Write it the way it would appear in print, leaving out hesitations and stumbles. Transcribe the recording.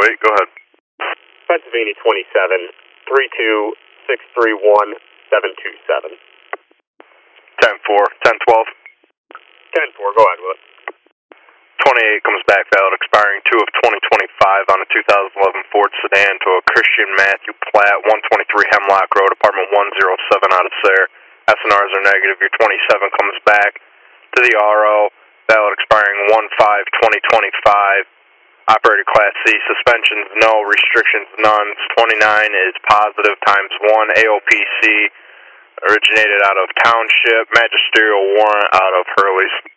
8, go ahead. Pennsylvania 27, 32631727. 10-4, 10-12. 10-4, go ahead, Willis. 28 comes back valid, expiring 2 of 2025 on a 2011 Ford sedan to a Christian Matthew Platt, 123 Hemlock Road, apartment 107 out of Sayre. SNRs are negative. Your 27 comes back to the RO, valid expiring 1/5/2025. Operator Class C, suspensions no, restrictions none. 29 is positive times 1. AOPC originated out of Township, magisterial warrant out of Hurley's.